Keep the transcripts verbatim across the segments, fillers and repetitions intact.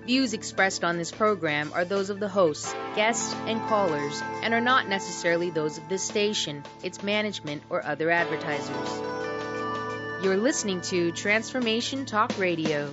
Views expressed on this program are those of the hosts, guests, and callers, and are not necessarily those of this station, its management, or other advertisers. You're listening to Transformation Talk Radio.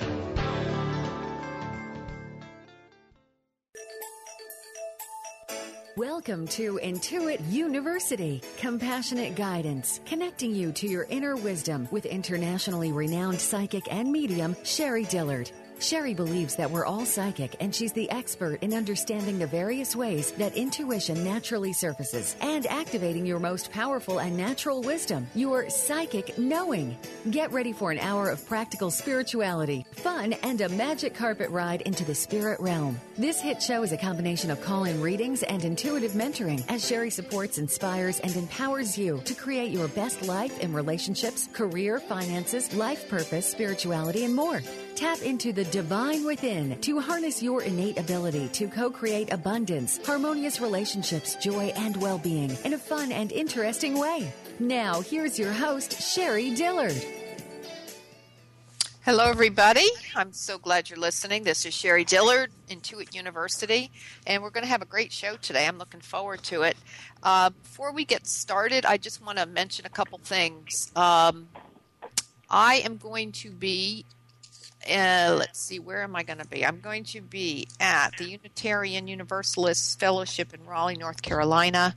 Welcome to Intuit University, compassionate guidance, connecting you to your inner wisdom with internationally renowned psychic and medium, Sherry Dillard. Sherry believes that we're all psychic, and she's the expert in understanding the various ways that intuition naturally surfaces and activating your most powerful and natural wisdom, your psychic knowing. Get ready for an hour of practical spirituality, fun, and a magic carpet ride into the spirit realm. This hit show is a combination of call-in readings and intuitive mentoring, as Sherry supports, inspires, and empowers you to create your best life in relationships, career, finances, life purpose, spirituality, and more. Tap into the divine within to harness your innate ability to co-create abundance, harmonious relationships, joy, and well-being in a fun and interesting way. Now, here's your host, Sherry Dillard. Hello, everybody. I'm so glad you're listening. This is Sherry Dillard, Intuit University, and we're going to have a great show today. I'm looking forward to it. Uh, before we get started, I just want to mention a couple things. Um, I am going to be Uh, let's see, where am I going to be? I'm going to be at the Unitarian Universalist Fellowship in Raleigh, North Carolina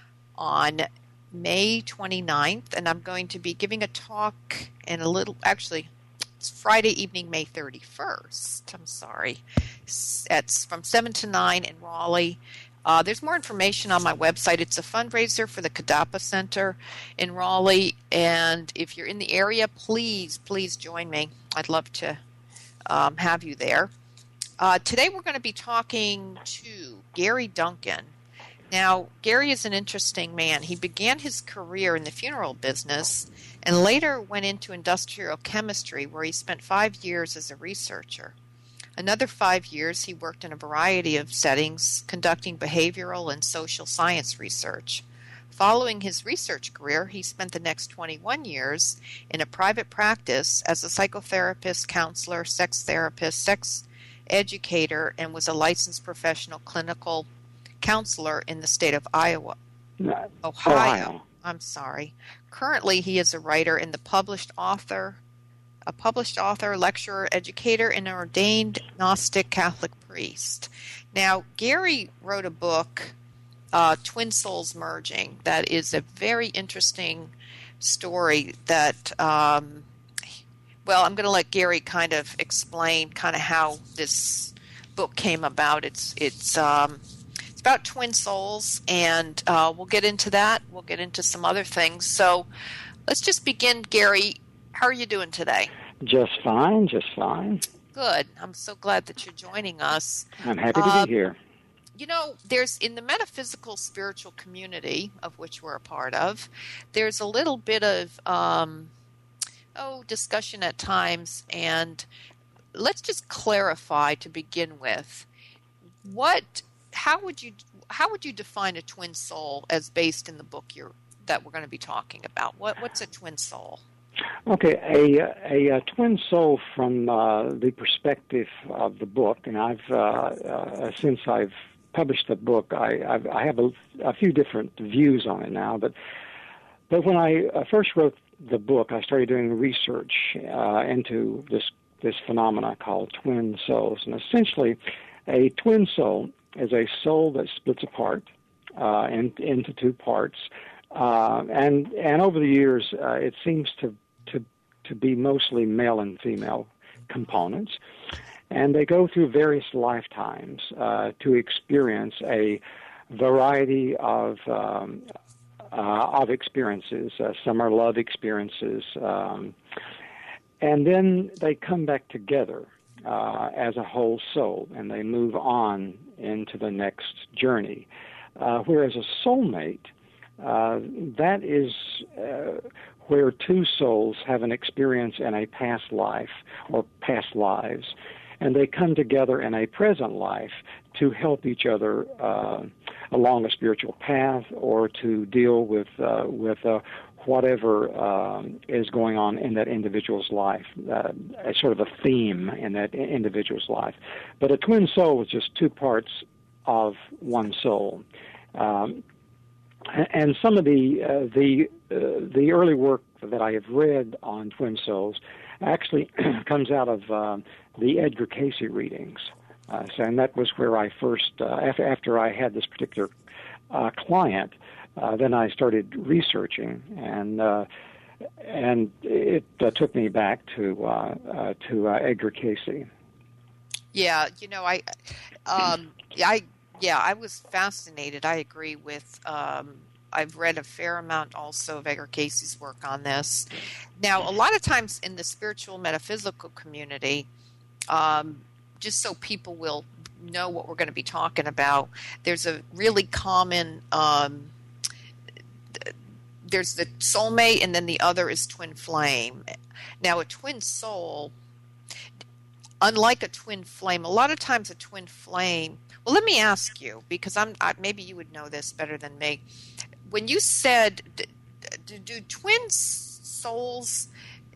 on May twenty-ninth, and I'm going to be giving a talk in a little, actually, it's Friday evening, May thirty-first. I'm sorry. It's from seven to nine in Raleigh. Uh, there's more information on my website. It's a fundraiser for the Kadapa Center in Raleigh, and if you're in the area, please, please join me. I'd love to Um, have you there. Uh, today we're going to be talking to Gary Duncan. Now, Gary is an interesting man. He began his career in the funeral business and later went into industrial chemistry, where he spent five years as a researcher. Another five years he worked in a variety of settings, conducting behavioral and social science research. Following his research career, he spent the next twenty-one years in a private practice as a psychotherapist, counselor, sex therapist, sex educator, and was a licensed professional clinical counselor in the state of Iowa. No, Ohio. Ohio. I'm sorry. Currently, he is a writer and the published author, a published author, lecturer, educator, and an ordained Gnostic Catholic priest. Now, Gary wrote a book, Uh, Twin Souls Merging. That is a very interesting story that, um, well, I'm going to let Gary kind of explain kind of how this book came about. It's it's um, it's about twin souls, and uh, we'll get into that. We'll get into some other things. So let's just begin, Gary. How are you doing today? Just fine, just fine. Good. I'm so glad that you're joining us. I'm happy to Um, be here. You know, there's in the metaphysical spiritual community, of which we're a part of, there's a little bit of, um, oh, discussion at times. And let's just clarify to begin with, what, how would you, how would you define a twin soul as based in the book you're, that we're going to be talking about? What, what's a twin soul? Okay, a, a, a twin soul from uh, the perspective of the book, and I've, uh, uh, since I've published the book, I, I've, I have a, a few different views on it now, but but when I uh, first wrote the book, I started doing research uh, into this this phenomena called twin souls, and essentially, a twin soul is a soul that splits apart uh, in, into two parts, uh, and and over the years, uh, it seems to to to be mostly male and female components. And they go through various lifetimes uh, to experience a variety of um, uh, of experiences. Uh, some are love experiences, um, and then they come back together uh, as a whole soul, and they move on into the next journey. Uh, whereas a soulmate, uh, that is uh, where two souls have an experience in a past life or past lives, and they come together in a present life to help each other uh, along a spiritual path, or to deal with uh, with uh, whatever um, is going on in that individual's life, uh, as sort of a theme in that individual's life. But a twin soul is just two parts of one soul. Um, and some of the uh, the uh, the early work that I have read on twin souls actually comes out of uh, the Edgar Cayce readings. Uh, so, and that was where I first, uh, after, after I had this particular uh, client, uh, then I started researching, and uh, and it uh, took me back to uh, uh, to uh, Edgar Cayce. Yeah, you know, I, um, I, yeah, I was fascinated. I agree with. Um, I've read a fair amount also of Edgar Cayce's work on this. Now, a lot of times in the spiritual metaphysical community, um, just so people will know what we're going to be talking about, there's a really common, um, there's the soulmate, and then the other is twin flame. Now, a twin soul, unlike a twin flame, a lot of times a twin flame, well, let me ask you, because I'm I, maybe you would know this better than me. When you said, do, do twin souls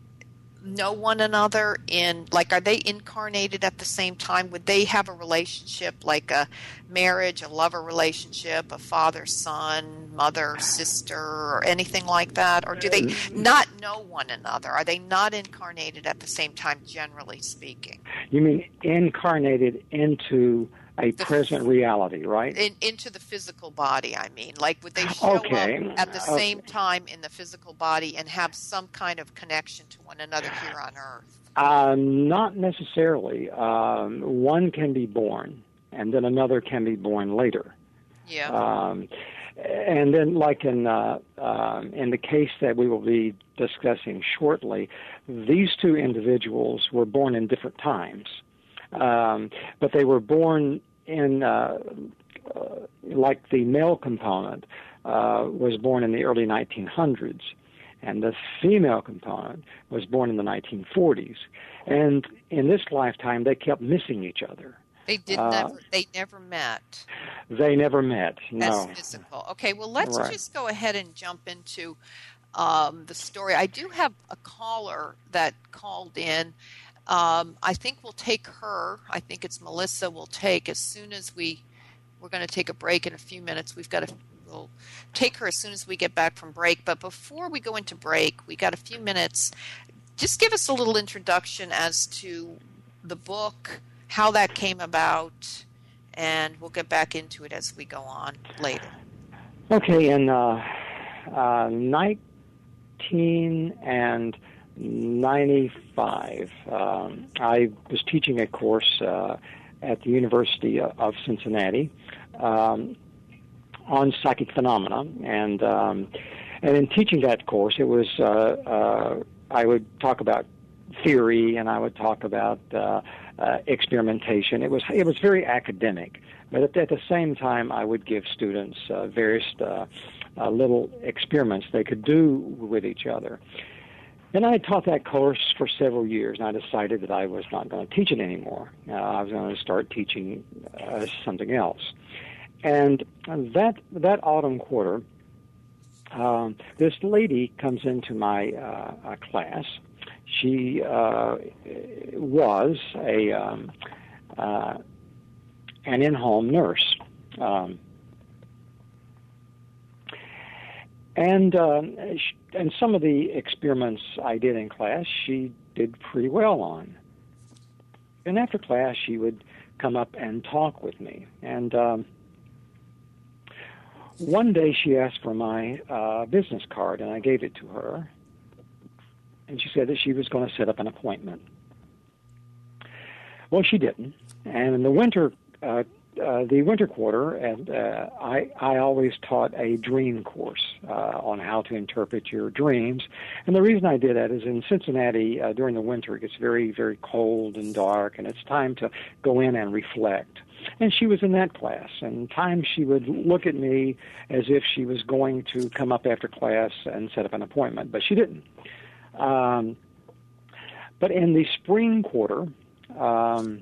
know one another in, like, are they incarnated at the same time? Would they have a relationship like a marriage, a lover relationship, a father-son, mother-sister, or anything like that? Or do they not know one another? Are they not incarnated at the same time, generally speaking? You mean incarnated into a the, present reality, right? In, into the physical body, I mean. Like, would they show okay. up at the okay. same time in the physical body and have some kind of connection to one another here on Earth? Uh, not necessarily. Um, one can be born, and then another can be born later. Yeah. Um, and then, like in uh, um, in the case that we will be discussing shortly, these two individuals were born in different times. Um, but they were born in, uh, uh, like the male component uh, was born in the early nineteen hundreds, and the female component was born in the nineteen forties. And in this lifetime, they kept missing each other. They did uh, never. They never met. They never met. No. That's physical. Okay. Well, let's right. just go ahead and jump into um, the story. I do have a caller that called in. Um, I think we'll take her. I think it's Melissa. We'll take as soon as we. We're going to take a break in a few minutes. We've got to. We'll take her as soon as we get back from break. But before we go into break, we got a few minutes. Just give us a little introduction as to the book, how that came about, and we'll get back into it as we go on later. Okay, in uh, uh, nineteen and. ninety-five. Um, I was teaching a course uh, at the University of Cincinnati um, on psychic phenomena, and um, and in teaching that course, it was uh, uh, I would talk about theory, and I would talk about uh, uh, experimentation. It was it was very academic, but at, at the same time, I would give students uh, various uh, uh, little experiments they could do with each other. And I taught that course for several years, and I decided that I was not going to teach it anymore. Uh, I was going to start teaching uh, something else. And that that autumn quarter, um, this lady comes into my uh, class. She uh, was a um, uh, an in-home nurse. Um, And um, and some of the experiments I did in class, she did pretty well on. And after class, she would come up and talk with me. And um, one day she asked for my uh, business card, and I gave it to her. And she said that she was going to set up an appointment. Well, she didn't. And in the winter uh, Uh, the winter quarter, and uh, I, I always taught a dream course uh, on how to interpret your dreams. And the reason I did that is in Cincinnati, uh, during the winter, it gets very, very cold and dark, and it's time to go in and reflect. And she was in that class, and times she would look at me as if she was going to come up after class and set up an appointment, but she didn't. Um, but in the spring quarter, um,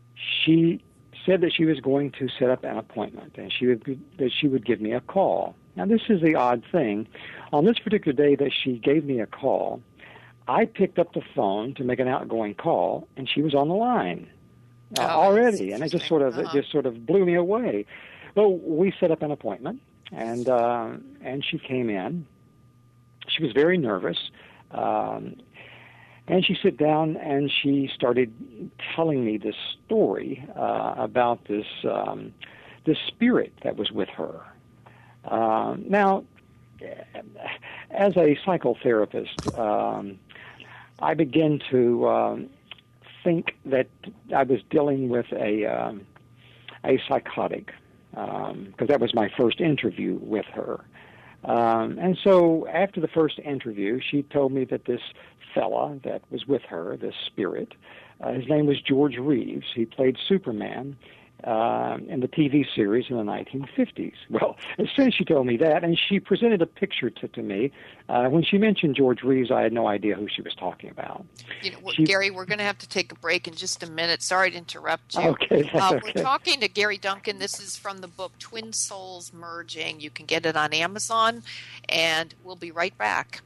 she said that she was going to set up an appointment, and she would that she would give me a call. Now, this is the odd thing. On this particular day that she gave me a call, I picked up the phone to make an outgoing call, and she was on the line uh, oh, already, and it just sort of uh-huh. it just sort of blew me away. Well, we set up an appointment, and uh, and she came in. She was very nervous, um, and she sat down and she started telling me this story uh, about this um, this spirit that was with her. Uh, now, as a psychotherapist, um, I began to um, think that I was dealing with a um, a psychotic, because um, that was my first interview with her. Um, and so after the first interview, she told me that this fella that was with her, this spirit, uh, his name was George Reeves. He played Superman uh, in the T V series in the nineteen fifties. Well, as soon as she told me that, and she presented a picture to, to me, uh, when she mentioned George Reeves, I had no idea who she was talking about. You know, she, Gary, we're going to have to take a break in just a minute. Sorry to interrupt you. Okay, uh, okay. We're talking to Gary Duncan. This is from the book Twin Souls Merging. You can get it on Amazon, and we'll be right back.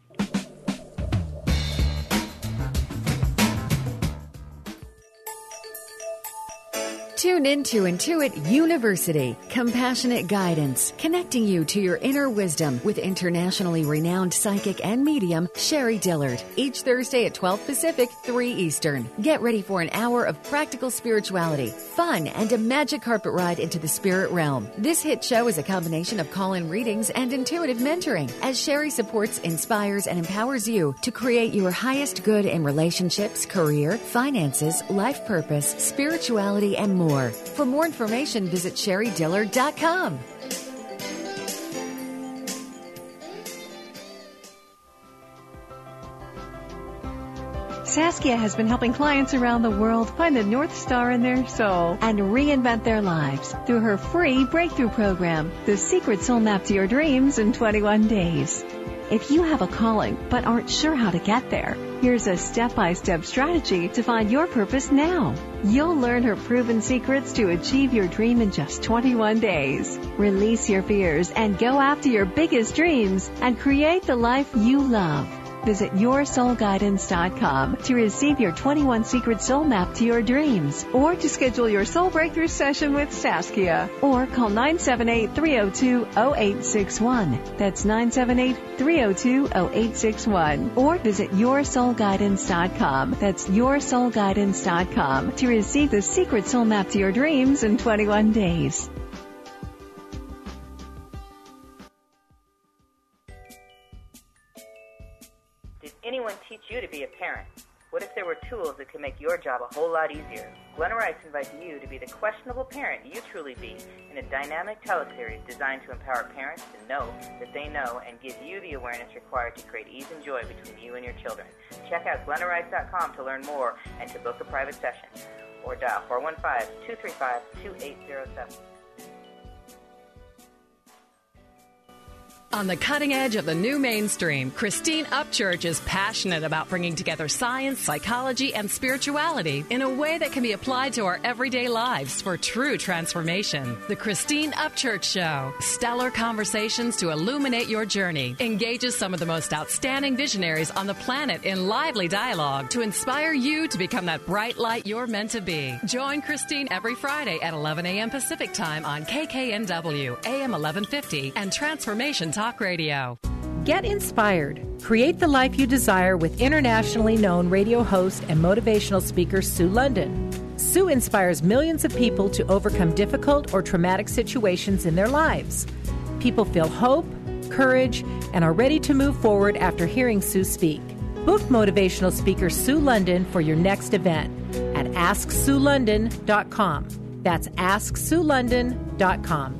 Tune in to Intuit University, compassionate guidance, connecting you to your inner wisdom with internationally renowned psychic and medium, Sherry Dillard, each Thursday at twelve Pacific, three Eastern. Get ready for an hour of practical spirituality, fun, and a magic carpet ride into the spirit realm. This hit show is a combination of call-in readings and intuitive mentoring, as Sherry supports, inspires, and empowers you to create your highest good in relationships, career, finances, life purpose, spirituality, and more. For more information, visit sherry dillard dot com. Saskia has been helping clients around the world find the North Star in their soul and reinvent their lives through her free breakthrough program, The Secret Soul Map to Your Dreams in twenty-one days. If you have a calling but aren't sure how to get there, here's a step-by-step strategy to find your purpose now. You'll learn her proven secrets to achieve your dream in just twenty-one days. Release your fears and go after your biggest dreams and create the life you love. Visit your soul guidance dot com to receive your twenty-one Secret Soul Map to your dreams, or to schedule your soul breakthrough session with Saskia, or call nine seven eight, three oh two, oh eight six one. That's nine seven eight, three oh two, oh eight six one. Or visit your soul guidance dot com. That's your soul guidance dot com to receive the Secret Soul Map to your dreams in twenty-one days. Did anyone teach you to be a parent? What if there were tools that could make your job a whole lot easier? Glenna Rice invites you to be the questionable parent you truly be in a dynamic teleseries designed to empower parents to know that they know and give you the awareness required to create ease and joy between you and your children. Check out glenna rice dot com to learn more and to book a private session. Or dial four one five, two three five, two eight zero seven. On the cutting edge of the new mainstream, Christine Upchurch is passionate about bringing together science, psychology, and spirituality in a way that can be applied to our everyday lives for true transformation. The Christine Upchurch Show, stellar conversations to illuminate your journey, engages some of the most outstanding visionaries on the planet in lively dialogue to inspire you to become that bright light you're meant to be. Join Christine every Friday at eleven a.m. Pacific Time on K K N W, A M eleven fifty, and Transformation Talk Radio. Get inspired. Create the life you desire with internationally known radio host and motivational speaker Sue London. Sue inspires millions of people to overcome difficult or traumatic situations in their lives. People feel hope, courage, and are ready to move forward after hearing Sue speak. Book motivational speaker Sue London for your next event at ask sue london dot com. That's ask sue london dot com.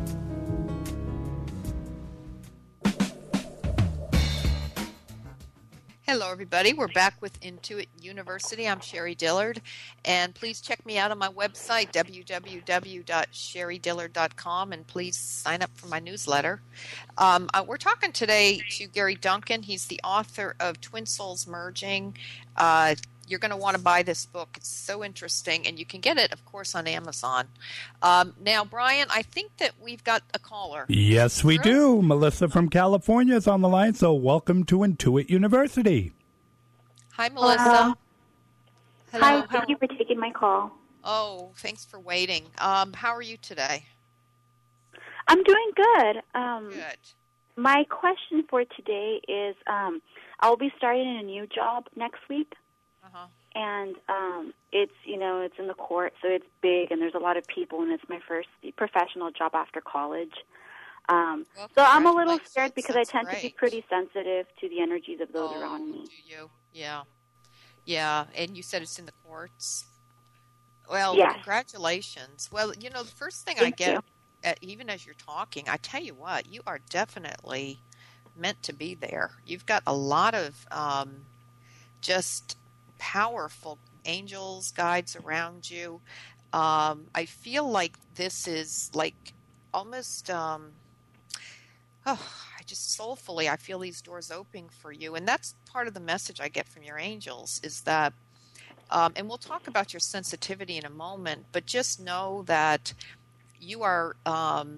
Hello, everybody. We're back with Intuit University. I'm Sherry Dillard, and please check me out on my website, w w w dot sherry dillard dot com, and please sign up for my newsletter. Um, uh, we're talking today to Gary Duncan. He's the author of Twin Souls Merging, uh, you're going to want to buy this book. It's so interesting, and you can get it, of course, on Amazon. Um, now, Brian, I think that we've got a caller. Yes, we do. Melissa from California is on the line, so welcome to Intuit University. Hi, Melissa. Hello. Hello. Hi, How- thank you for taking my call. Oh, thanks for waiting. Um, how are you today? I'm doing good. Um, Good. My question for today is um, I'll be starting a new job next week. Uh-huh. And um, it's, you know, it's in the court, so it's big, and there's a lot of people, and it's my first professional job after college. Um, Well, so I'm a little congratulations. scared because That's I tend to be great. pretty sensitive to the energies of those Oh, around me. do you? Yeah. Yeah, and you said it's in the courts? Well, Yes. congratulations. Well, you know, the first thing I Thank get, you. uh, even as you're talking, I tell you what, you are definitely meant to be there. You've got a lot of um, just powerful angels, guides around you. Um, I feel like this is like almost, um, oh, I just soulfully, I feel these doors opening for you. And that's part of the message I get from your angels is that, um, and we'll talk about your sensitivity in a moment, but just know that you are, um,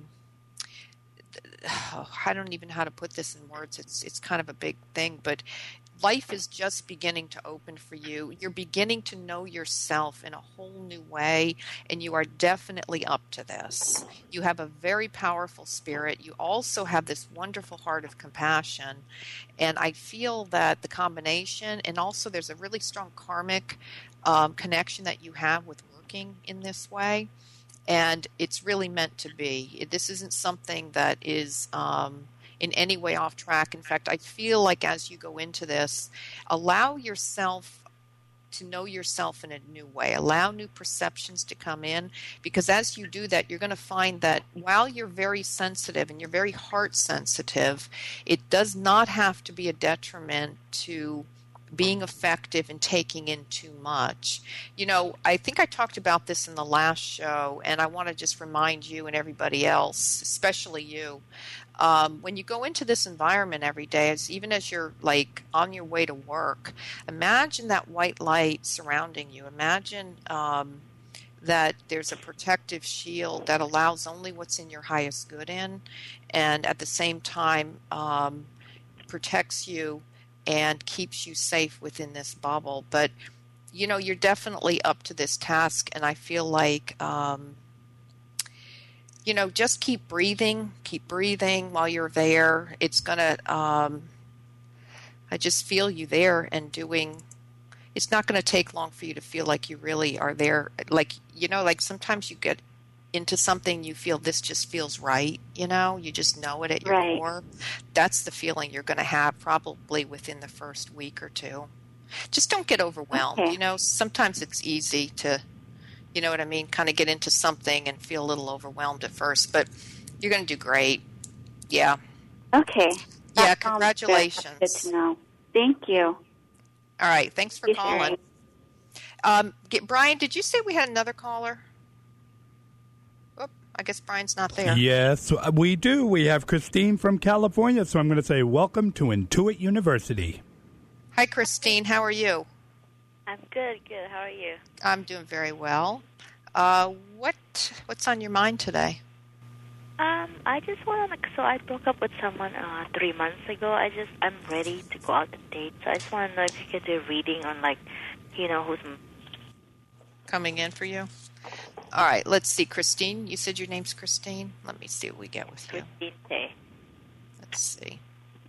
oh, I don't even know how to put this in words. It's, it's kind of a big thing, but life is just beginning to open for you. You're beginning to know yourself in a whole new way, and you are definitely up to this. You have a very powerful spirit. You also have this wonderful heart of compassion, and I feel that the combination, and also there's a really strong karmic um, connection that you have with working in this way, and it's really meant to be. This isn't something that is um, in any way off track. In fact, I feel like as you go into this, allow yourself to know yourself in a new way. Allow new perceptions to come in, because as you do that, you're going to find that while you're very sensitive and you're very heart sensitive, it does not have to be a detriment to being effective and taking in too much. You know, I think I talked about this in the last show, and I want to just remind you and everybody else, especially you, um, when you go into this environment every day, as even as you're like on your way to work, imagine that white light surrounding you. Imagine um, that there's a protective shield that allows only what's in your highest good in, and at the same time um, protects you and keeps you safe within this bubble. But, you know, you're definitely up to this task, and I feel like, um, you know, just keep breathing, keep breathing while you're there. It's going to, um, I just feel you there and doing, it's not going to take long for you to feel like you really are there. Like, you know, like sometimes you get into something, you feel this just feels right, you know, you just know it at your Right. core. That's the feeling you're going to have probably within the first week or two. Just don't get overwhelmed. Okay. You know, sometimes it's easy to, you know what I mean, kind of get into something and feel a little overwhelmed at first, but you're going to do great. Yeah. Okay. Yeah, That sounds congratulations. Good. That's good to know. Thank you. All right. Thanks for Thank you, calling. Sherry. Um, get, Brian, did you say we had another caller? Oh, I guess Brian's not there. Yes, we do. We have Christine from California, so I'm going to say welcome to Intuit University. Hi, Christine. How are you? I'm good, good. How are you? I'm doing very well. Uh, what What's on your mind today? Um, I just want to. So I broke up with someone uh, three months ago. I just I'm ready to go out to date. So I just want to know if you could do a reading on, like, you know, who's Coming in for you? All right. Let's see, Christine. You said your name's Christine. Let me see what we get with you. Christine. Let's see.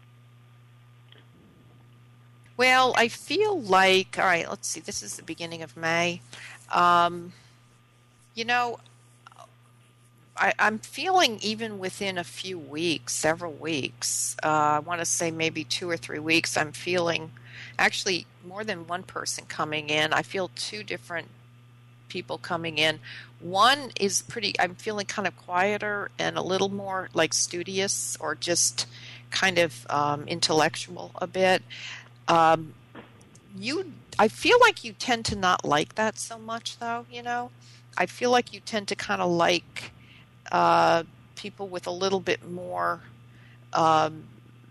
Well, I feel like, all right, let's see. This is the beginning of May. Um, you know, I, I'm feeling even within a few weeks, several weeks, uh, I want to say maybe two or three weeks, I'm feeling actually more than one person coming in. I feel two different people coming in. One is pretty, I'm feeling kind of quieter and a little more like studious or just kind of um, intellectual a bit. Um, you, I feel like you tend to not like that so much, though. You know, I feel like you tend to kind of like uh, people with a little bit more um,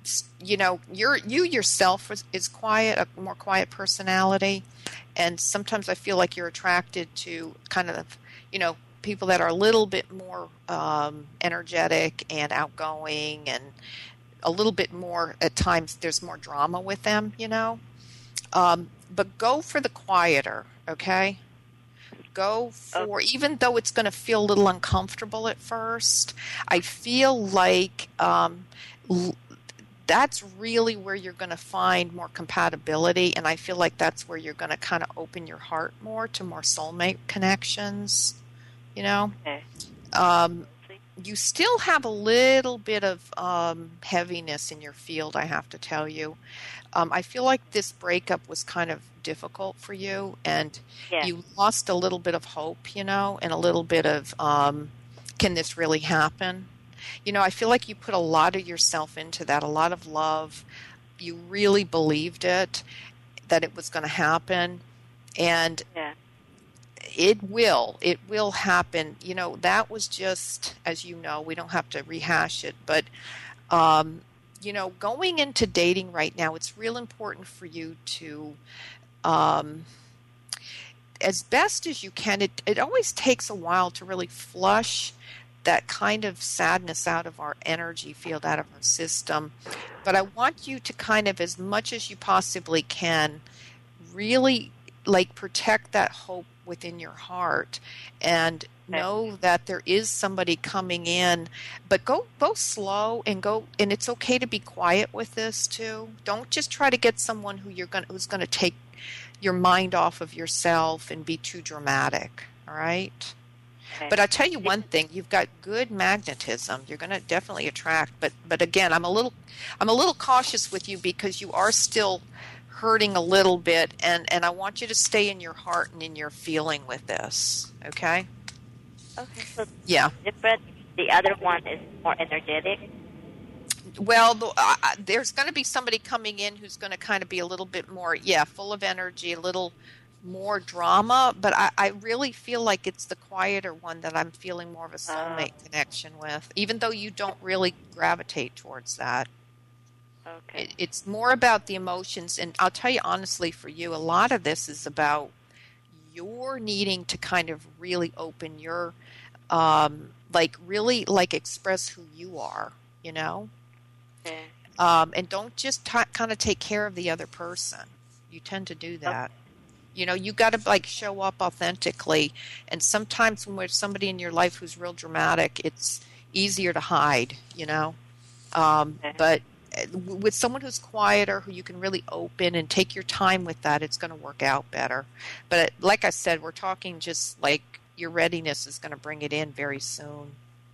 you know, you're you yourself is, is quiet, a more quiet personality, and sometimes I feel like you're attracted to kind of, you know, people that are a little bit more um, energetic and outgoing, and a little bit more, at times there's more drama with them, you know. Um, but go for the quieter, okay? Go for, even though it's going to feel a little uncomfortable at first, I feel like um, l- that's really where you're going to find more compatibility, and I feel like that's where you're going to kind of open your heart more to more soulmate connections, you know? Okay. Um, you still have a little bit of um, heaviness in your field, I have to tell you. Um, I feel like this breakup was kind of difficult for you, and yeah. you lost a little bit of hope, you know, and a little bit of, um, can this really happen? You know, I feel like you put a lot of yourself into that, a lot of love. You really believed it, that it was going to happen, and yeah. it will. It will happen. You know, that was just, as you know, we don't have to rehash it, but um, you know, going into dating right now, it's real important for you to, um, as best as you can, it, it always takes a while to really flush that kind of sadness out of our energy field, out of our system. But I want you to kind of, as much as you possibly can, really like protect that hope within your heart, and know that there is somebody coming in, but go go slow, and go, and it's okay to be quiet with this too. Don't just try to get someone who you're going who's going to take your mind off of yourself and be too dramatic. All right. Okay. But I'll tell you one thing: you've got good magnetism. You're going to definitely attract. But but again, I'm a little I'm a little cautious with you because you are still hurting a little bit, and, and I want you to stay in your heart and in your feeling with this, okay? Okay, so yeah. different. The other one is more energetic? Well, the, uh, there's going to be somebody coming in who's going to kind of be a little bit more, yeah, full of energy, a little more drama, but I, I really feel like it's the quieter one that I'm feeling more of a soulmate uh, connection with, even though you don't really gravitate towards that. Okay. It, it's more about the emotions, and I'll tell you honestly, for you, a lot of this is about your needing to kind of really open your, um, like really like express who you are, you know? Okay. Um, and don't just t- kind of take care of the other person. You tend to do that. Okay. You know, you got to like show up authentically, and sometimes when there's somebody in your life who's real dramatic, it's easier to hide, you know? Um, okay. But with someone who's quieter, who you can really open and take your time with that, it's going to work out better. But like I said, we're talking just like your readiness is going to bring it in very soon.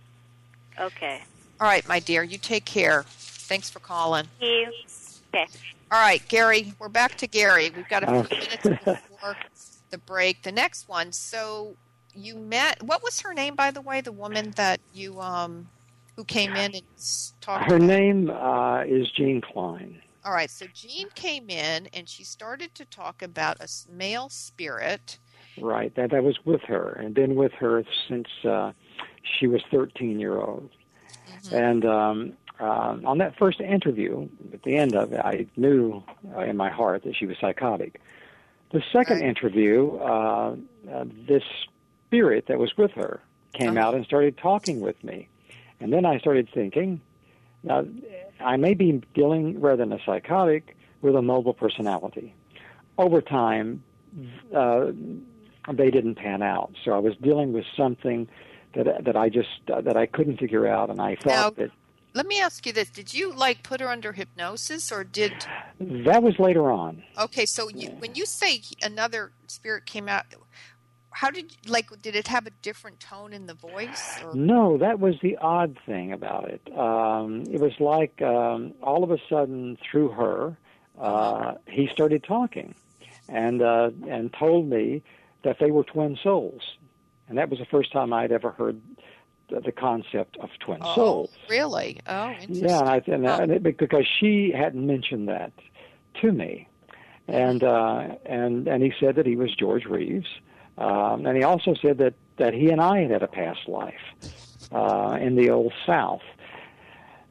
Okay. All right, my dear, you take care. Thanks for calling. Thank you. Okay. All right, Gary, we're back to Gary. We've got a few okay. minutes before the break. The next one, so you met, what was her name, by the way, the woman that you... um. who came in and talked? Her name uh, is Jean Klein. All right, so Jean came in and she started to talk about a male spirit. Right, that I was with her and been with her since uh, she was thirteen year old. Mm-hmm. And um, uh, on that first interview, at the end of it, I knew uh, in my heart that she was psychotic. The second right. interview, uh, uh, this spirit that was with her came uh-huh. out and started talking with me. And then I started thinking, now, I may be dealing, rather than a psychotic, with a mobile personality. Over time, uh, they didn't pan out. So I was dealing with something that that I just uh, that I couldn't figure out, and I thought now, that. Let me ask you this: did you like put her under hypnosis, or did? That was later on. Okay, so you, when you say another spirit came out. How did, like, did it have a different tone in the voice? Or? No, that was the odd thing about it. Um, it was like um, all of a sudden, through her, uh, he started talking and uh, and told me that they were twin souls. And that was the first time I'd ever heard the, the concept of twin oh, souls. Really? Oh, interesting. Yeah, and, I, and, oh. and it, because she hadn't mentioned that to me. And, uh, and, and he said that he was George Reeves. Um, and he also said that, that he and I had had a past life uh, in the old South.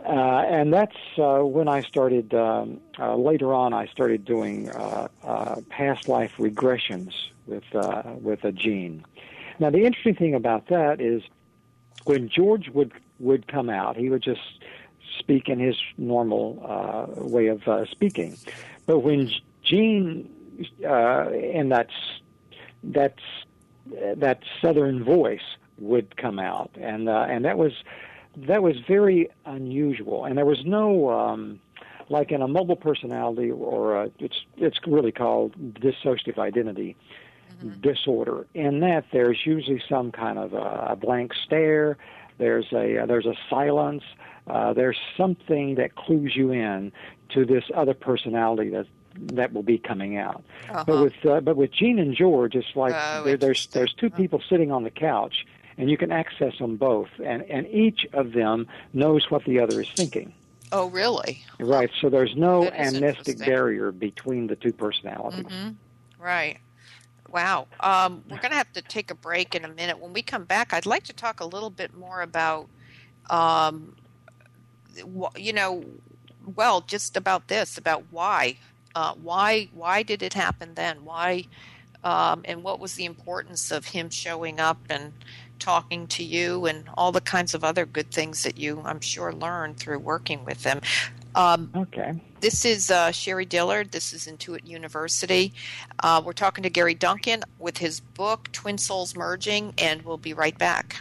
Uh, and that's uh, when I started, um, uh, later on, I started doing uh, uh, past life regressions with uh, with a gene. Now, the interesting thing about that is when George would, would come out, he would just speak in his normal uh, way of uh, speaking. But when Gene, uh, in that, that, that southern voice would come out, and uh, and that was that was very unusual, and there was no um, like in a mobile personality or a, it's it's really called dissociative identity mm-hmm. disorder. In that, there's usually some kind of a, a blank stare. There's a uh, there's a silence. Uh, there's something that clues you in to this other personality that that will be coming out. Uh-huh. But with uh, but with Gene and George, it's like oh, there, there's there's two people sitting on the couch, and you can access them both, and, and each of them knows what the other is thinking. Oh, really? Right. So there's no amnestic barrier between the two personalities. Mm-hmm. Right. Wow. Um, we're going to have to take a break in a minute. When we come back, I'd like to talk a little bit more about, um, you know, well, just about this, about why. Uh, why why did it happen then? Why um, and what was the importance of him showing up and talking to you and all the kinds of other good things that you, I'm sure, learned through working with him. Um, okay. This is uh, Sherry Dillard. This is Intuit University. Uh, we're talking to Gary Duncan with his book, Twin Souls Merging, and we'll be right back.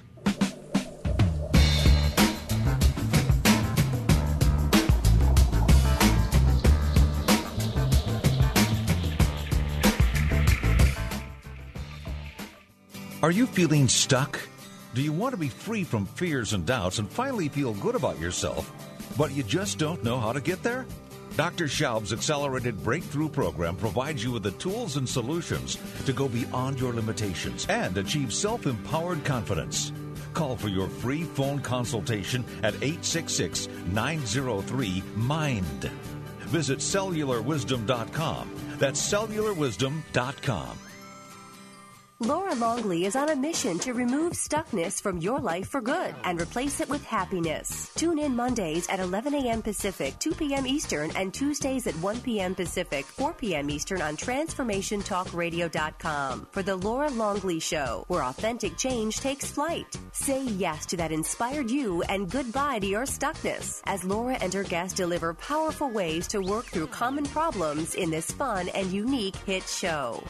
Are you feeling stuck? Do you want to be free from fears and doubts and finally feel good about yourself, but you just don't know how to get there? Doctor Schaub's Accelerated Breakthrough Program provides you with the tools and solutions to go beyond your limitations and achieve self-empowered confidence. Call for your free phone consultation at eight six six, nine zero three, MIND. Visit cellular wisdom dot com. That's cellular wisdom dot com. Laura Longley is on a mission to remove stuckness from your life for good and replace it with happiness. Tune in Mondays at eleven a.m. Pacific, two p.m. Eastern, and Tuesdays at one p.m. Pacific, four p.m. Eastern on transformation talk radio dot com for The Laura Longley Show, where authentic change takes flight. Say yes to that inspired you and goodbye to your stuckness as Laura and her guests deliver powerful ways to work through common problems in this fun and unique hit show.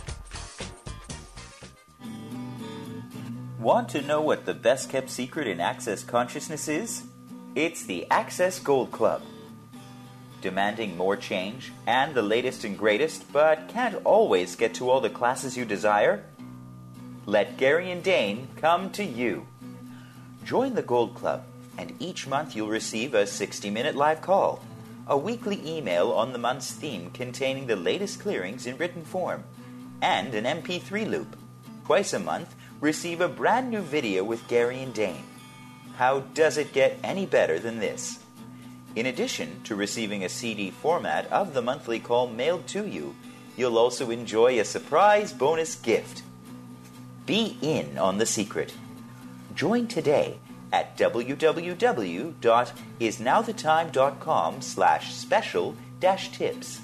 Want to know what the best-kept secret in Access Consciousness is? It's the Access Gold Club. Demanding more change and the latest and greatest, but can't always get to all the classes you desire? Let Gary and Dane come to you. Join the Gold Club, and each month you'll receive a sixty-minute live call, a weekly email on the month's theme containing the latest clearings in written form, and an M P three loop. Twice a month, receive a brand new video with Gary and Dane. How does it get any better than this? In addition to receiving a C D format of the monthly call mailed to you, you'll also enjoy a surprise bonus gift. Be in on the secret. Join today at w w w dot is now the time dot com slash special dash tips.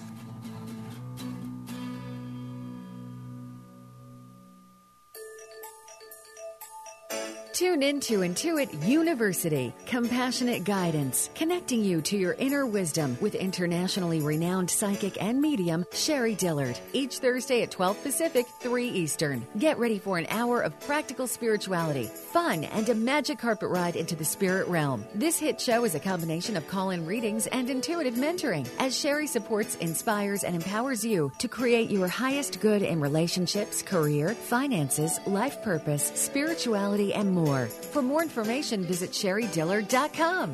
Tune into Intuit University, compassionate guidance, connecting you to your inner wisdom with internationally renowned psychic and medium Sherry Dillard. Each Thursday at twelve Pacific, three Eastern. Get ready for an hour of practical spirituality, fun, and a magic carpet ride into the spirit realm. This hit show is a combination of call-in readings and intuitive mentoring, as Sherry supports, inspires, and empowers you to create your highest good in relationships, career, finances, life purpose, spirituality, and more. For more information, visit sherry dillard dot com.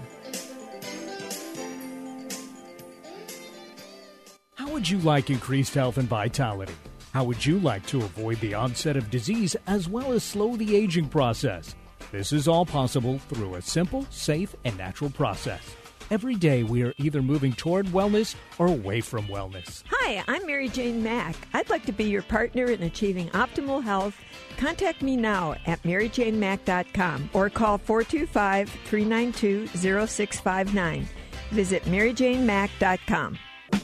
How would you like increased health and vitality? How would you like to avoid the onset of disease as well as slow the aging process? This is all possible through a simple, safe, and natural process. Every day we are either moving toward wellness or away from wellness. Hi, I'm Mary Jane Mack. I'd like to be your partner in achieving optimal health. Contact me now at mary jane mack dot com or call four two five, three nine two, zero six five nine. Visit mary jane mack dot com.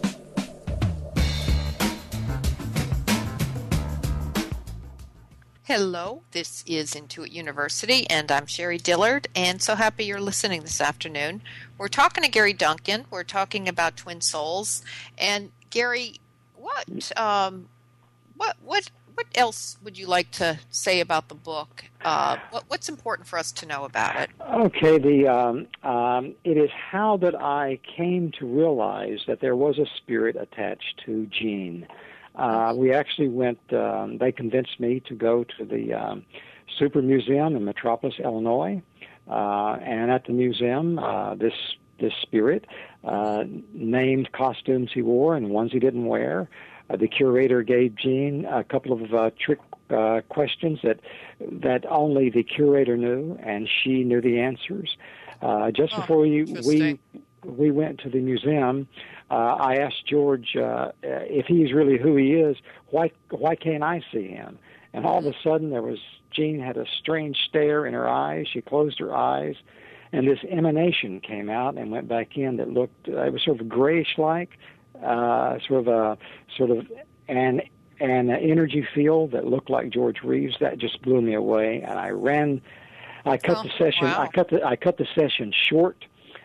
Hello, this is Intuit University, and I'm Sherry Dillard, and so happy you're listening this afternoon. We're talking to Gary Duncan. We're talking about twin souls. And Gary, what um, what what what else would you like to say about the book? Uh, what, what's important for us to know about it? Okay, the um, um, it is how that I came to realize that there was a spirit attached to Jean. Uh, we actually went, um, they convinced me to go to the um, Super Museum in Metropolis, Illinois. Uh, and at the museum, uh, this this spirit uh, named costumes he wore and ones he didn't wear. Uh, the curator gave Jean a couple of uh, trick uh, questions that that only the curator knew, and she knew the answers. Uh, just oh, before we, we we went to the museum, Uh, I asked George uh, if he's really who he is. Why why can't I see him? And all of a sudden, there was Jean had a strange stare in her eyes. She closed her eyes, and this emanation came out and went back in. That looked uh, it was sort of grayish-like, uh, sort of a sort of an an energy field that looked like George Reeves. That just blew me away, and I ran. I cut oh, the session. Wow. I cut the I cut the session short.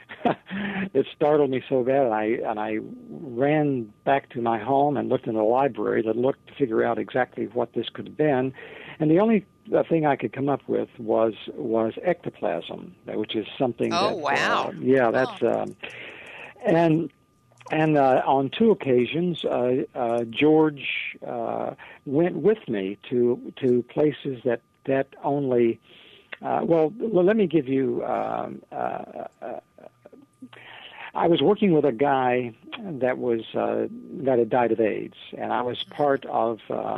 It startled me so bad, and I and I ran back to my home and looked in the library to look to figure out exactly what this could have been, and the only uh, thing I could come up with was was ectoplasm, which is something. Oh that, wow! Uh, yeah, that's oh. um, and and uh, on two occasions, uh, uh, George uh, went with me to to places that that only. Uh, well, let me give you. Um, uh, uh, I was working with a guy that was uh, that had died of AIDS, and I was part of uh,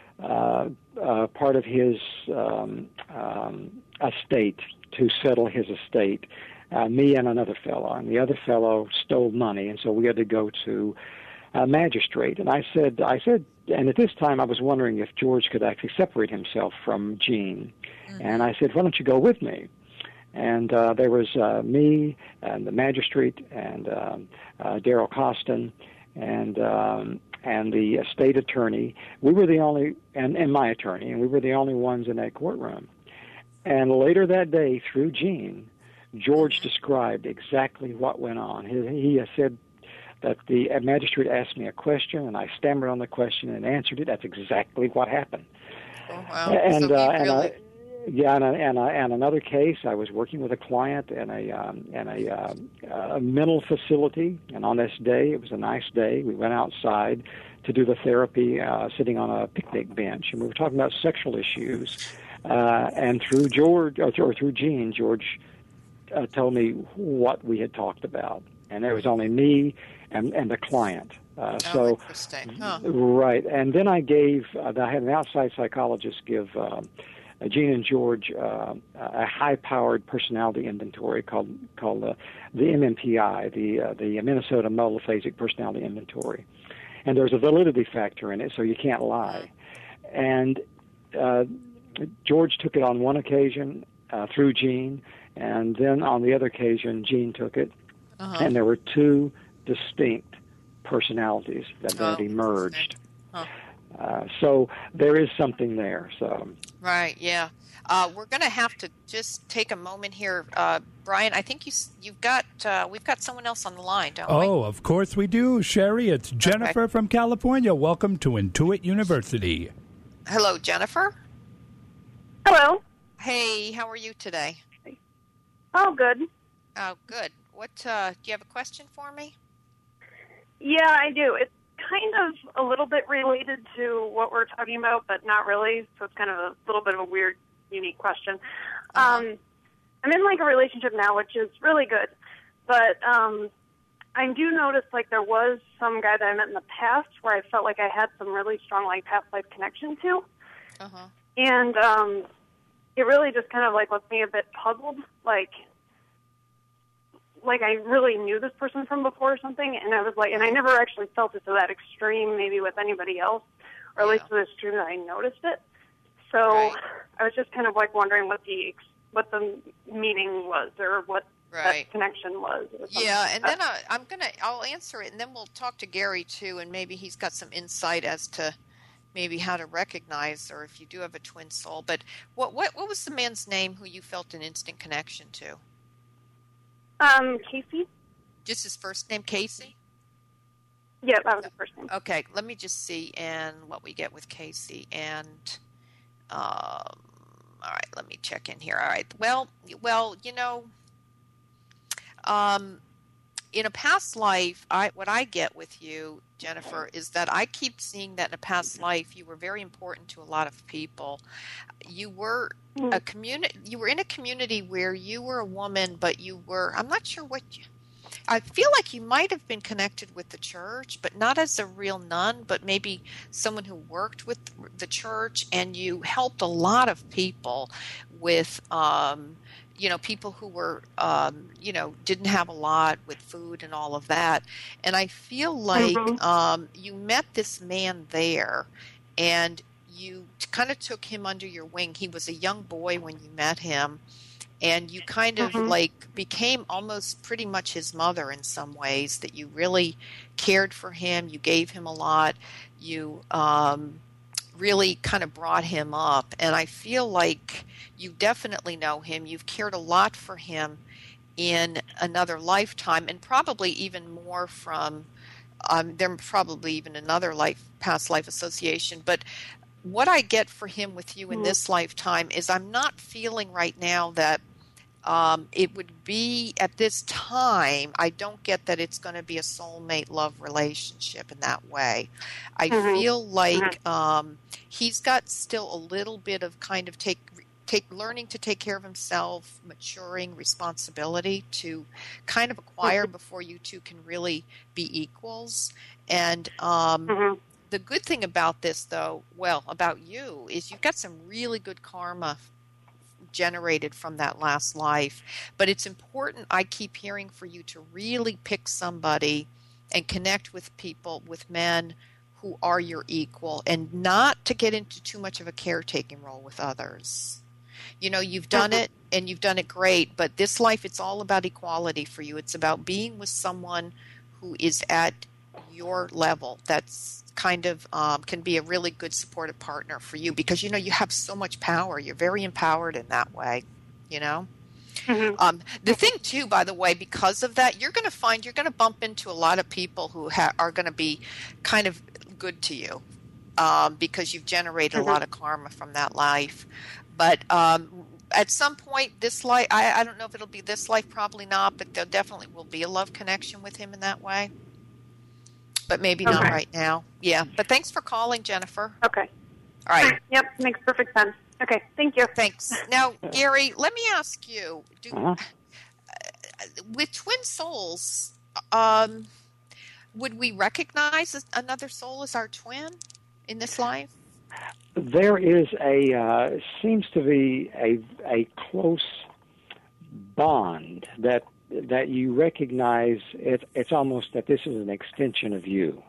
uh, uh, part of his um, um, estate to settle his estate. Uh, me and another fellow, and the other fellow stole money, and so we had to go to a magistrate. And I said, I said, and at this time I was wondering if George could actually separate himself from Jean. Mm-hmm. And I said, why don't you go with me? And uh, there was uh, me and the magistrate and um, uh, Daryl Costin and um, and the state attorney. We were the only, and, and my attorney, and we were the only ones in that courtroom. And later that day, through Jean, George described exactly what went on. He, he said that the magistrate asked me a question, and I stammered on the question and answered it. That's exactly what happened. Oh, wow. And, so uh, really... and I, yeah, and, and, and another case, I was working with a client in a um, in a, uh, a mental facility, and on this day, it was a nice day. We went outside to do the therapy, uh, sitting on a picnic bench, and we were talking about sexual issues. Uh, and through George, or through, or through Jean, George uh, told me what we had talked about, and there was only me and, and the client. Uh, oh, so, interesting. Huh. Right, and then I gave. Uh, I had an outside psychologist give. Uh, Uh, Jean and George, uh, a high-powered personality inventory called called uh, the M M P I, the uh, the Minnesota Multiphasic Personality Inventory, and there's a validity factor in it, so you can't lie. And uh, George took it on one occasion uh, through Jean, and then on the other occasion, Jean took it, uh-huh. and there were two distinct personalities that oh, had emerged. Huh. Uh, so there is something there. So right, yeah. Uh, we're going to have to just take a moment here, uh, Brian. I think you you've got uh, we've got someone else on the line, don't oh, we? Oh, of course we do, Sherry. It's Jennifer okay. from California. Welcome to Intuit University. Hello, Jennifer. Hello. Hey, how are you today? Oh, good. Oh, good. What uh, do you have a question for me? Yeah, I do. It's kind of a little bit related to what we're talking about, but not really. So it's kind of a little bit of a weird, unique question. Uh-huh. Um, I'm in like a relationship now, which is really good, but um, I do notice like there was some guy that I met in the past where I felt like I had some really strong like past life connection to, uh-huh. and um, it really just kind of like left me a bit puzzled, like. like I really knew this person from before or something, and I was like, and I never actually felt it to that extreme, maybe with anybody else, or at least to the extreme that I noticed it. So right. I was just kind of like wondering what the what the meaning was, or what right. that connection was. Yeah, and then I, I'm gonna I'll answer it, and then we'll talk to Gary too, and maybe he's got some insight as to maybe how to recognize, or if you do have a twin soul. But what what what was the man's name who you felt an instant connection to? Um, Casey. Just his first name, Casey? Yeah, that was his first name. Okay, let me just see and what we get with Casey. And um, all right, let me check in here. All right. Well, well, you know, um, in a past life, I what I get with you, Jennifer, is that I keep seeing that in a past life you were very important to a lot of people. You were a community. You were in a community where you were a woman, but you were. I'm not sure what you. I feel like you might have been connected with the church, but not as a real nun, but maybe someone who worked with the church, and you helped a lot of people with, um, you know, people who were, um, you know, didn't have a lot with food and all of that. And I feel like mm-hmm. um, you met this man there, and you kind of took him under your wing. He was a young boy when you met him. And you kind of mm-hmm. like became almost pretty much his mother in some ways, that you really cared for him. You gave him a lot. You um, really kind of brought him up. And I feel like you definitely know him. You've cared a lot for him in another lifetime, and probably even more from, um, there probably even another life, past life association. But what I get for him with you in mm-hmm. this lifetime is I'm not feeling right now that Um, it would be at this time, I don't get that it's going to be a soulmate love relationship in that way. I mm-hmm. feel like mm-hmm. um, he's got still a little bit of kind of take, take learning to take care of himself, maturing responsibility to kind of acquire mm-hmm. before you two can really be equals. And um, mm-hmm. the good thing about this, though, well, about you, is you've got some really good karma generated from that last life. But it's important, I keep hearing, for you to really pick somebody and connect with people, with men who are your equal, and not to get into too much of a caretaking role with others. You know, you've done it and you've done it great, but this life, it's all about equality for you. It's about being with someone who is at your level, that's kind of um, can be a really good supportive partner for you, because, you know, you have so much power. You're very empowered in that way, you know. Mm-hmm. Um, the thing, too, by the way, because of that, you're going to find you're going to bump into a lot of people who ha- are going to be kind of good to you um, because you've generated mm-hmm. a lot of karma from that life. But um, at some point, this life, I, I don't know if it'll be this life, probably not, but there definitely will be a love connection with him in that way. But maybe okay. not right now. Yeah. But thanks for calling, Jennifer. Okay. All right. Yep. Makes perfect sense. Okay. Thank you. Thanks. Now, Gary, let me ask you, do, uh-huh. uh, with twin souls, um, would we recognize another soul as our twin in this life? There is a, uh, seems to be a, a close bond that that you recognize. It, it's almost that this is an extension of you.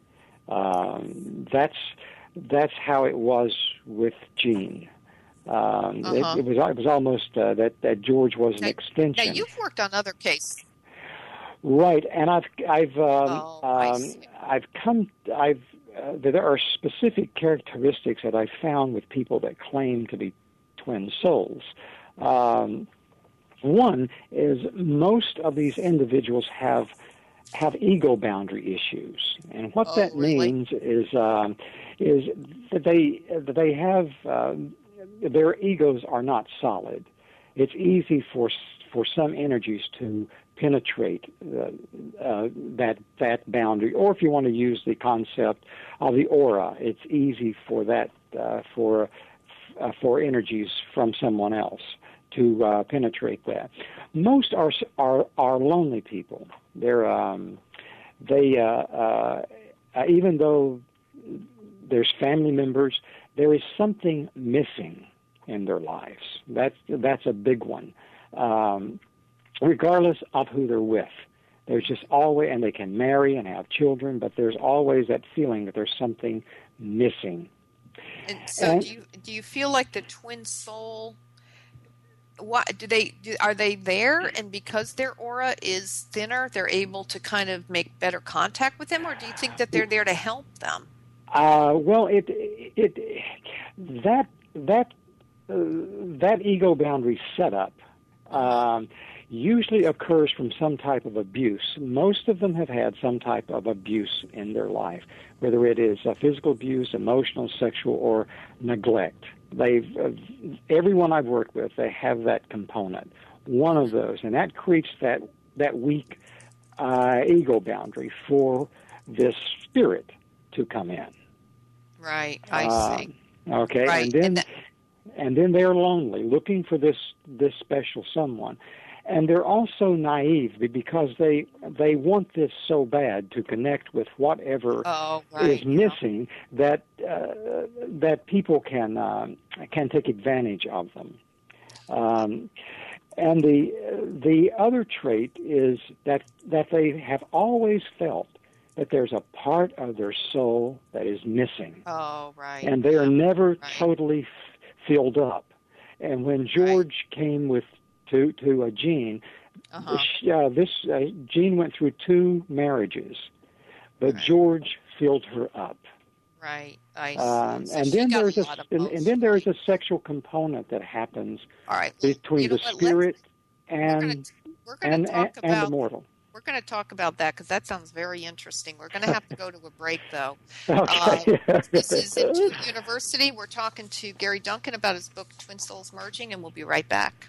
Um, that's that's how it was with Jean. Um, uh-huh. it, it was it was almost uh, that that George was an now, extension. Now you've worked on other cases, right? And I've I've um, oh, um, I've come I've uh, there are specific characteristics that I found with people that claim to be twin souls. Um, One is most of these individuals have have ego boundary issues, and what oh, that really? means is um, is that they that they have uh, their egos are not solid. It's easy for for some energies to penetrate uh, uh, that that boundary, or if you want to use the concept of the aura, it's easy for that uh, for uh, for energies from someone else to uh, penetrate that. Most are are are lonely people. They're um, they uh, uh, even though there's family members, there is something missing in their lives. That's that's a big one. Um, regardless of who they're with, there's just always, and they can marry and have children, but there's always that feeling that there's something missing. And so, and, do you do you feel like the twin soul what do they do? Are they there, and because their aura is thinner, they're able to kind of make better contact with them, or do you think that they're there to help them? Uh, well, it it that that uh, that ego boundary setup um, usually occurs from some type of abuse. Most of them have had some type of abuse in their life, whether it is uh, physical abuse, emotional, sexual, or neglect. They've uh, everyone I've worked with, they have that component, one of those, and that creates that that weak uh, ego boundary for this spirit to come in. Right, I uh, see. Okay, right. and then and, that- and then they're lonely, looking for this this special someone, and they're also naive because they they want this so bad to connect with whatever oh, right. is missing that uh, that people can uh, can take advantage of them. Um, and the the other trait is that that they have always felt that there's a part of their soul that is missing. Oh, right. And they are never right. totally f- filled up. And when George right. came with to to a Jean, uh-huh. she, uh, this uh, Jean went through two marriages, but right. George filled her up. Right. I see. Um, so and then there's a, a and, and then there is a sexual component that happens All right. between you know the what? spirit Let's, and we're gonna, we're gonna and, talk and, about, and the mortal. We're going to talk about that because that sounds very interesting. We're going to have to go to a break, though. Okay. Uh, this is Intuit University. We're talking to Gary Duncan about his book, Twin Souls Merging, and we'll be right back.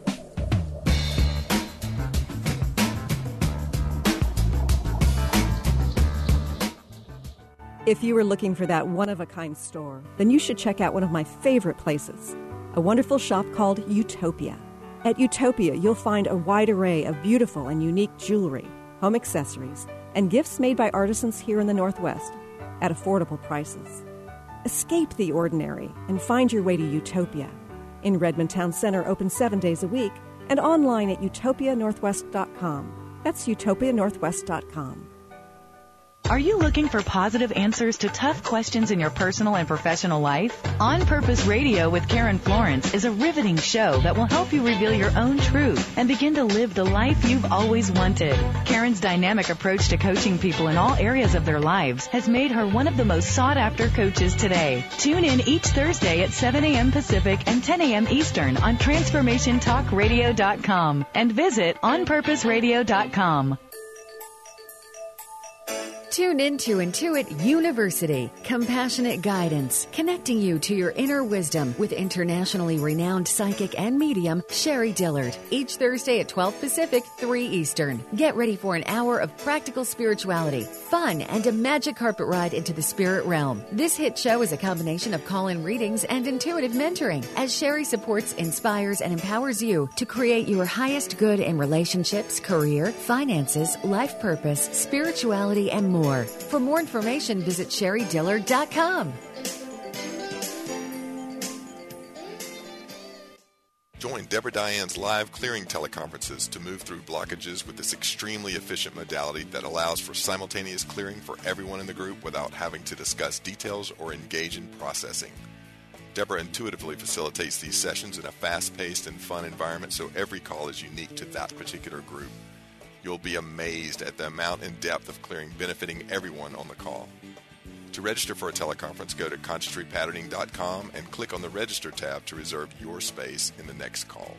If you are looking for that one-of-a-kind store, then you should check out one of my favorite places, a wonderful shop called Utopia. At Utopia, you'll find a wide array of beautiful and unique jewelry, home accessories, and gifts made by artisans here in the Northwest at affordable prices. Escape the ordinary and find your way to Utopia. In Redmond Town Center, open seven days a week, and online at utopia northwest dot com. That's utopia northwest dot com. Are you looking for positive answers to tough questions in your personal and professional life? On Purpose Radio with Karen Florence is a riveting show that will help you reveal your own truth and begin to live the life you've always wanted. Karen's dynamic approach to coaching people in all areas of their lives has made her one of the most sought-after coaches today. Tune in each Thursday at seven a.m. Pacific and ten a.m. Eastern on transformation talk radio dot com and visit on purpose radio dot com. Tune in to Intuit University, compassionate guidance, connecting you to your inner wisdom with internationally renowned psychic and medium Sherry Dillard, each Thursday at twelve Pacific, three Eastern. Get ready for an hour of practical spirituality, fun, and a magic carpet ride into the spirit realm. This hit show is a combination of call-in readings and intuitive mentoring, as Sherry supports, inspires, and empowers you to create your highest good in relationships, career, finances, life purpose, spirituality, and more. For more information, visit sherry dillard dot com. Join Deborah Diane's live clearing teleconferences to move through blockages with this extremely efficient modality that allows for simultaneous clearing for everyone in the group without having to discuss details or engage in processing. Deborah intuitively facilitates these sessions in a fast-paced and fun environment, so every call is unique to that particular group. You'll be amazed at the amount and depth of clearing benefiting everyone on the call. To register for a teleconference, go to conscious repatterning dot com and click on the Register tab to reserve your space in the next call.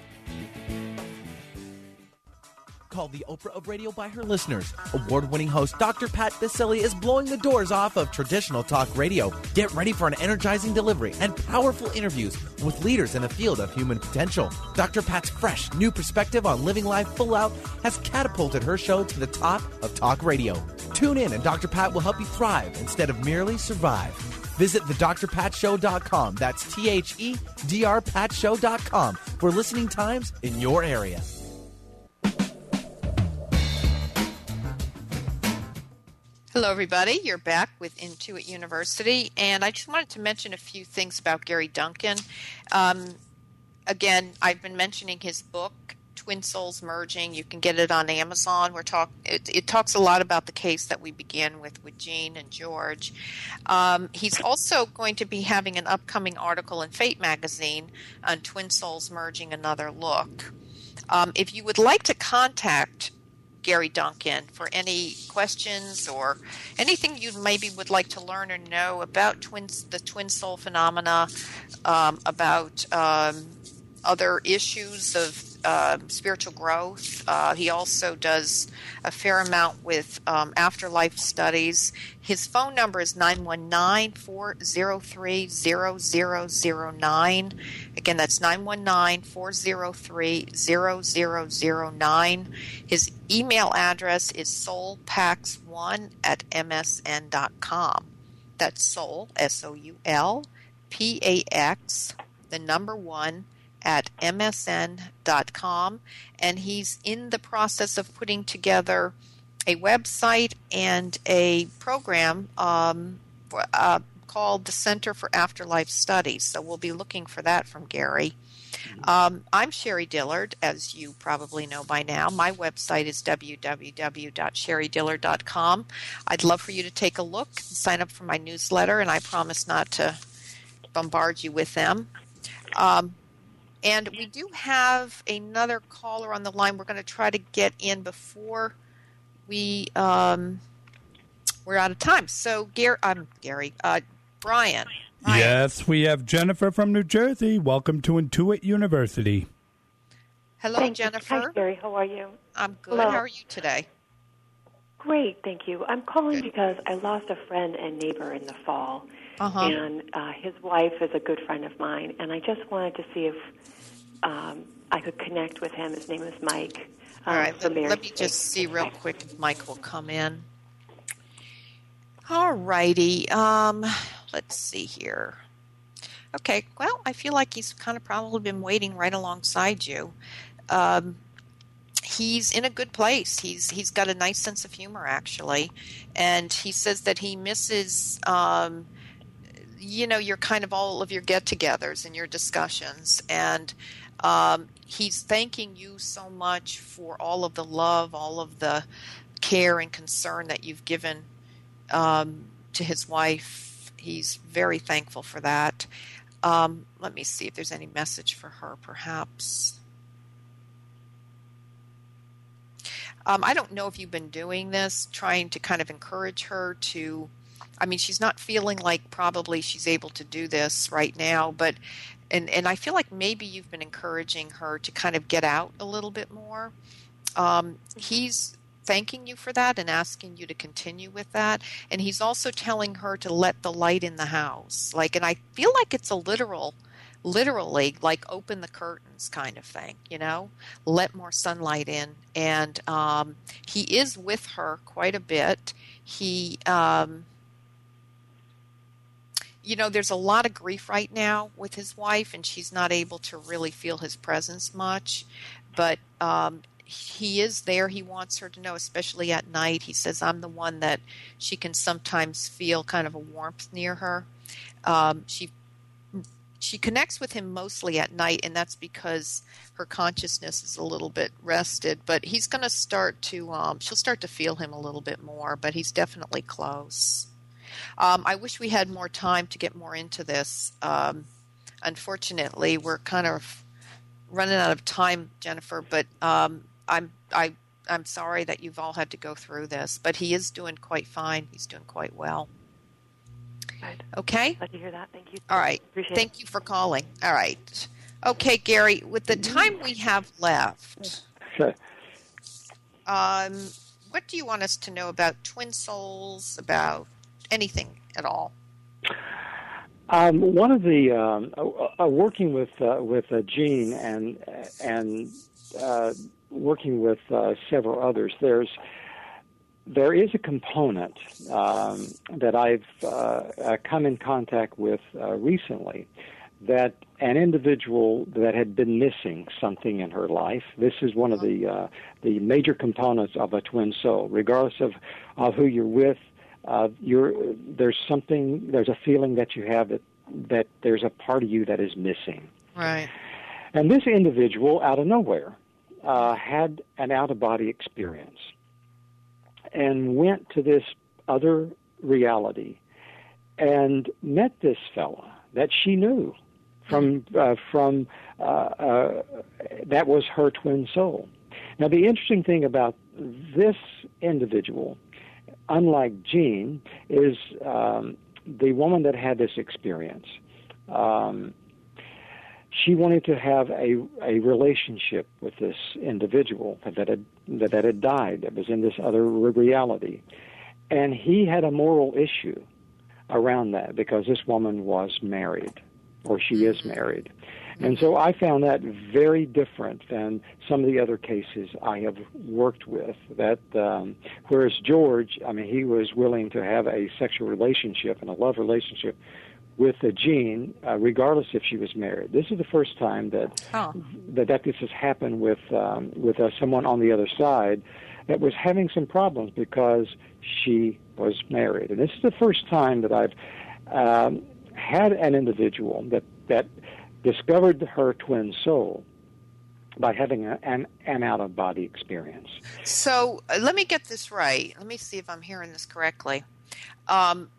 Called the Oprah of radio by her listeners. Award-winning host Doctor Pat Baccili is blowing the doors off of traditional talk radio. Get ready for an energizing delivery and powerful interviews with leaders in the field of human potential. Doctor Pat's fresh, new perspective on living life full out has catapulted her show to the top of talk radio. Tune in and Doctor Pat will help you thrive instead of merely survive. Visit the dr pat show dot com. That's T H E D R pat show dot com for listening times in your area. Hello, everybody. You're back with Intuit University, and I just wanted to mention a few things about Gary Duncan. Um, again, I've been mentioning his book, Twin Souls Merging. You can get it on Amazon. We're talk. It, it talks a lot about the case that we began with with Jean and George. Um, he's also going to be having an upcoming article in Fate magazine on Twin Souls Merging, Another Look. Um, if you would like to contact Gary Duncan for any questions or anything you maybe would like to learn or know about twins, the twin soul phenomena, um, about um, other issues of uh, spiritual growth. Uh, he also does a fair amount with um, afterlife studies. His phone number is nine one nine, four zero three, zero zero zero nine. Again, that's nine one nine, four zero three, zero zero zero nine. His email address is soulpax one at m s n dot com. That's soul, S O U L, P A X, the number one, at m s n dot com, and he's in the process of putting together a website and a program um, uh, called the Center for Afterlife Studies. So we'll be looking for that from Gary. Um, I'm Sherry Dillard, as you probably know by now. My website is w w w dot sherry dillard dot com. I'd love for you to take a look and sign up for my newsletter, and I promise not to bombard you with them. Um, And we do have another caller on the line. We're going to try to get in before we um, we're out of time. So, Gary, I'm Gary, uh, Brian. Brian. Yes, we have Jennifer from New Jersey. Welcome to Intuit University. Hello, Thank Jennifer. You. Hi, Gary. How are you? I'm good. Hello. How are you today? Great, thank you. I'm calling because I lost a friend and neighbor in the fall. Uh-huh. And uh, his wife is a good friend of mine, and I just wanted to see if um, I could connect with him. His name is Mike. Um, All right, for let, let me just see real quick if Mike will come in. All righty. Um, let's see here. Okay, well, I feel like he's kind of probably been waiting right alongside you. Um, he's in a good place. He's he's got a nice sense of humor, actually, and he says that he misses, um, you know, your kind of all of your get-togethers and your discussions, and um, he's thanking you so much for all of the love, all of the care and concern that you've given um, to his wife. He's very thankful for that. Um, let me see if there's any message for her, perhaps. Um, I don't know if you've been doing this, trying to kind of encourage her to, I mean, she's not feeling like probably she's able to do this right now, but, and, and I feel like maybe you've been encouraging her to kind of get out a little bit more. Um, he's thanking you for that and asking you to continue with that. And he's also telling her to let the light in the house. Like, and I feel like it's a literal, literally like open the curtains kind of thing, you know, let more sunlight in. And um, he is with her quite a bit. He, um, you know, there's a lot of grief right now with his wife, and she's not able to really feel his presence much. But um, he is there. He wants her to know, especially at night. He says, I'm the one that she can sometimes feel kind of a warmth near her. Um, she she connects with him mostly at night, and that's because her consciousness is a little bit rested. But he's going to start to, um, she'll start to feel him a little bit more, but he's definitely close. Um, I wish we had more time to get more into this. Um, unfortunately, we're kind of running out of time, Jennifer, but um, I'm I, I'm sorry that you've all had to go through this, but he is doing quite fine. He's doing quite well. Right. Okay? Glad to hear that. Thank you. All right. Appreciate Thank it. you for calling. All right. Okay, Gary, with the time we have left, Sure. um, what do you want us to know about twin souls, about anything at all? Um, one of the um, uh, uh, working with uh, with uh, Jean and and uh, working with uh, several others, there's there is a component um, that I've uh, uh, come in contact with uh, recently, that an individual that had been missing something in her life. This is one of the uh, the major components of a twin soul, regardless of, of who you're with. Uh, you're, there's something, there's a feeling that you have that, that there's a part of you that is missing. Right. And this individual, out of nowhere, uh, had an out-of-body experience and went to this other reality and met this fella that she knew from uh, from uh, uh, that was her twin soul. Now, the interesting thing about this individual, unlike Jean, is um, the woman that had this experience. Um, she wanted to have a a relationship with this individual that had that, that had died, that was in this other reality, and he had a moral issue around that because this woman was married, or she is married. And so I found that very different than some of the other cases I have worked with. That um, whereas George, I mean, he was willing to have a sexual relationship and a love relationship with a Jean, uh, regardless if she was married. This is the first time that oh. that, that this has happened with um, with uh, someone on the other side that was having some problems because she was married. And this is the first time that I've um, had an individual that that discovered her twin soul by having a, an, an out-of-body experience. So uh, let me get this right. Let me see if I'm hearing this correctly. Um,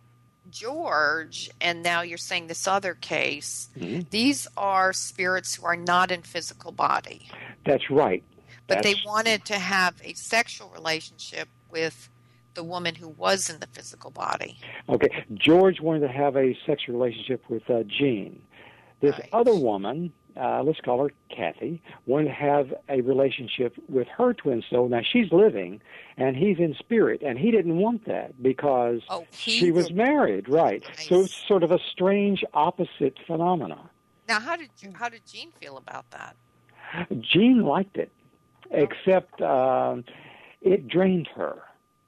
George, and now you're saying this other case, mm-hmm. these are spirits who are not in physical body. That's right. But That's... they wanted to have a sexual relationship with the woman who was in the physical body. Okay. George wanted to have a sexual relationship with uh, Jean. This right. other woman, uh, let's call her Kathy, wanted to have a relationship with her twin soul. Now, she's living, and he's in spirit, and he didn't want that because oh, she was married, right? Nice. So it's sort of a strange opposite phenomena. Now, how did you, how did Jean feel about that? Jean liked it, except uh, it drained her.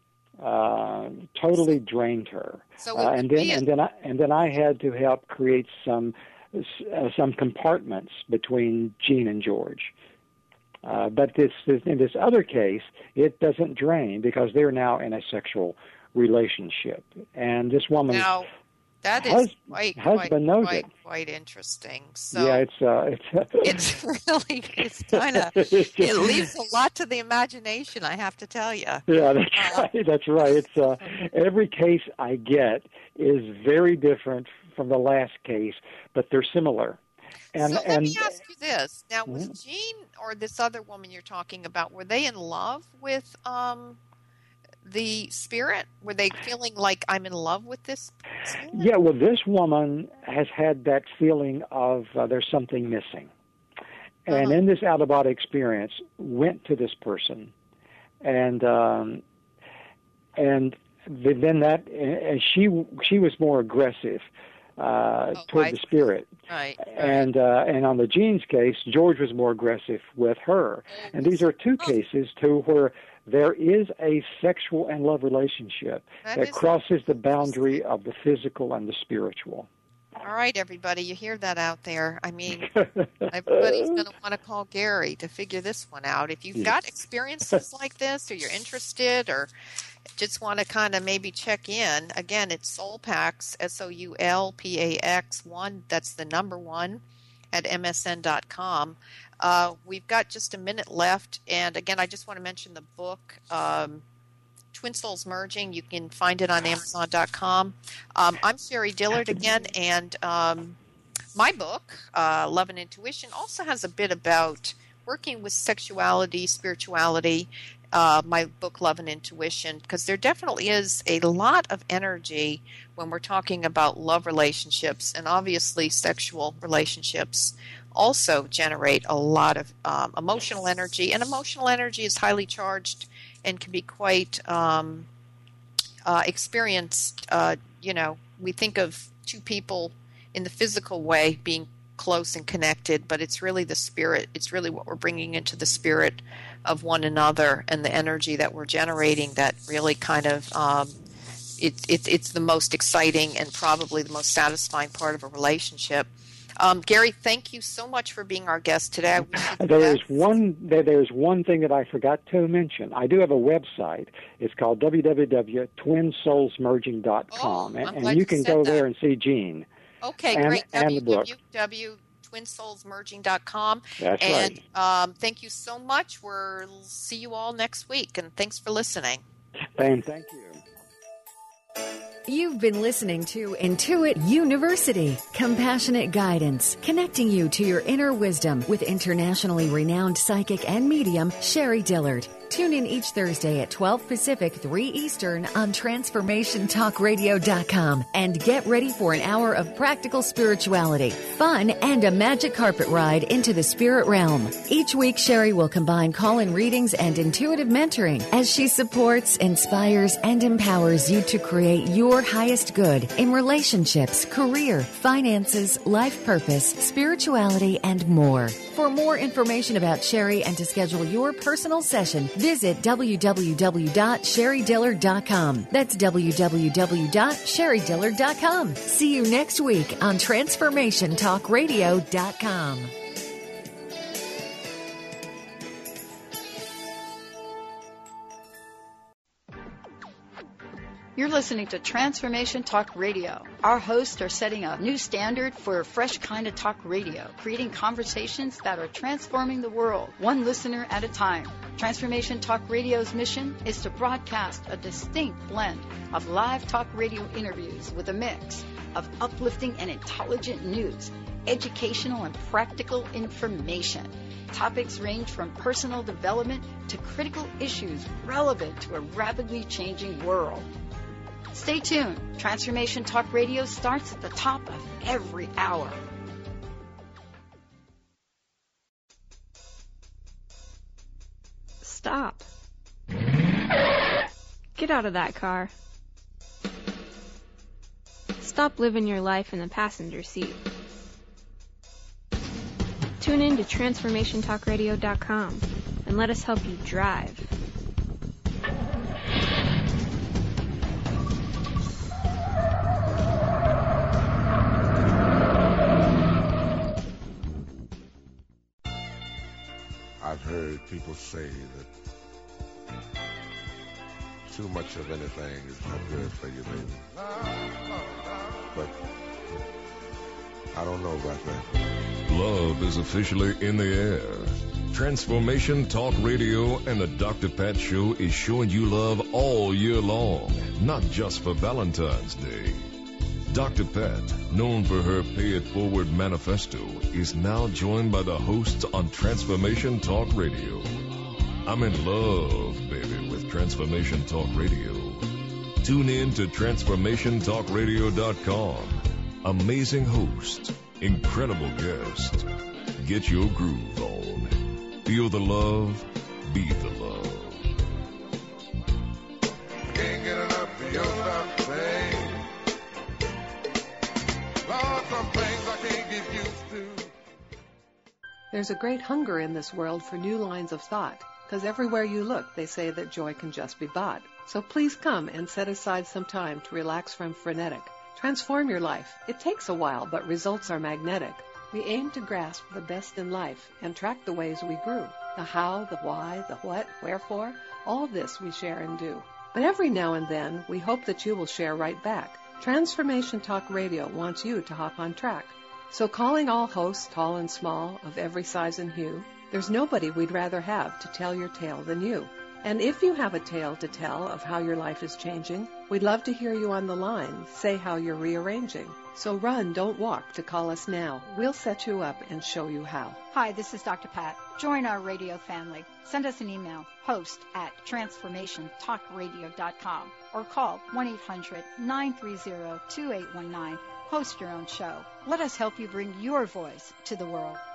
Uh, totally drained her. So uh, and then and then I and then I had to help create some uh, some compartments between Jean and George. Uh, but this, this in this other case, it doesn't drain because they're now in a sexual relationship, and this woman. Now, that is hus- quite, husband quite, knows quite, it. quite interesting. So yeah, it's uh, it's it's really it's kind of it leaves a lot to the imagination. I have to tell you. Yeah, that's uh, right. That's right. It's uh, every case I get is very different from the last case, but they're similar. And, so let and, me ask you this: now, was Jean or this other woman you're talking about, were they in love with um, the spirit? Were they feeling like I'm in love with this spirit? Yeah, well, this woman has had that feeling of uh, there's something missing. And uh-huh. in this out-of-body experience, went to this person. And um, and then that, and she she was more aggressive uh, oh, toward I the spirit. Right. And uh, and on the Jean's case, George was more aggressive with her. And these are two cases to where there is a sexual and love relationship that, that crosses the boundary of the physical and the spiritual. All right, everybody, you hear that out there. I mean, everybody's going to want to call Gary to figure this one out. If you've yes. got experiences like this, or you're interested, or just want to kind of maybe check in, again, it's Soulpax, S O U L P A X one, that's the number one, at M S N dot com. Uh, we've got just a minute left, and again, I just want to mention the book, um, Twin Souls Merging. You can find it on Amazon dot com. Um, I'm Sherry Dillard again, and um, my book, uh, Love and Intuition, also has a bit about working with sexuality, spirituality, uh, my book, Love and Intuition, because there definitely is a lot of energy when we're talking about love relationships, and obviously sexual relationships also generate a lot of um, emotional energy, and emotional energy is highly charged and can be quite um, uh, experienced. Uh, you know, we think of two people in the physical way being close and connected, but it's really the spirit. It's really what we're bringing into the spirit of one another and the energy that we're generating that really kind of um, it, it, it's the most exciting and probably the most satisfying part of a relationship. Um, Gary, thank you so much for being our guest today. I wish you the there best. is one. There, there's one thing that I forgot to mention. I do have a website. It's called w w w dot twin souls merging dot com, oh, and, and you can go that. there and see Jean. Okay, and, great. And the book. w w w dot twin souls merging dot com. That's and, right. Um, thank you so much. We'll see you all next week, and thanks for listening. And thank you. You've been listening to Intuit University, compassionate guidance, connecting you to your inner wisdom with internationally renowned psychic and medium, Sherry Dillard. Tune in each Thursday at twelve Pacific, three Eastern on Transformation Talk Radio dot com and get ready for an hour of practical spirituality, fun, and a magic carpet ride into the spirit realm. Each week, Sherry will combine call-in readings and intuitive mentoring as she supports, inspires, and empowers you to create your highest good in relationships, career, finances, life purpose, spirituality, and more. For more information about Sherry and to schedule your personal session, visit w w w dot sherry dillard dot com. That's w w w dot sherry dillard dot com. See you next week on Transformation Talk Radio dot com. You're listening to Transformation Talk Radio. Our hosts are setting a new standard for a fresh kind of talk radio, creating conversations that are transforming the world, one listener at a time. Transformation Talk Radio's mission is to broadcast a distinct blend of live talk radio interviews with a mix of uplifting and intelligent news, educational and practical information. Topics range from personal development to critical issues relevant to a rapidly changing world. Stay tuned. Transformation Talk Radio starts at the top of every hour. Stop. Get out of that car. Stop living your life in the passenger seat. Tune in to Transformation Talk Radio dot com and let us help you drive. I've heard people say that too much of anything is not good for you, baby. But I don't know about that. Love is officially in the air. Transformation Talk Radio and the Doctor Pat Show is showing you love all year long, not just for Valentine's Day. Doctor Pat, known for her Pay It Forward manifesto, is now joined by the hosts on Transformation Talk Radio. I'm in love, baby, with Transformation Talk Radio. Tune in to Transformation Talk Radio dot com. Amazing host, incredible guest. Get your groove on. Feel the love, be the love. Can't get enough of your love, babe. Lord, some things I can't get used to. There's a great hunger in this world for new lines of thought, because everywhere you look, they say that joy can just be bought. So please come and set aside some time to relax from frenetic. Transform your life. It takes a while, but results are magnetic. We aim to grasp the best in life and track the ways we grew. The how, the why, the what, wherefore, all this we share and do. But every now and then, we hope that you will share right back. Transformation Talk Radio wants you to hop on track. So calling all hosts, tall and small, of every size and hue, there's nobody we'd rather have to tell your tale than you. And if you have a tale to tell of how your life is changing, we'd love to hear you on the line say how you're rearranging. So run, don't walk to call us now. We'll set you up and show you how. Hi, this is Doctor Pat. Join our radio family. Send us an email, host at Transformation Talk Radio dot com, or call one eight hundred nine three zero two eight one nine. Host your own show. Let us help you bring your voice to the world.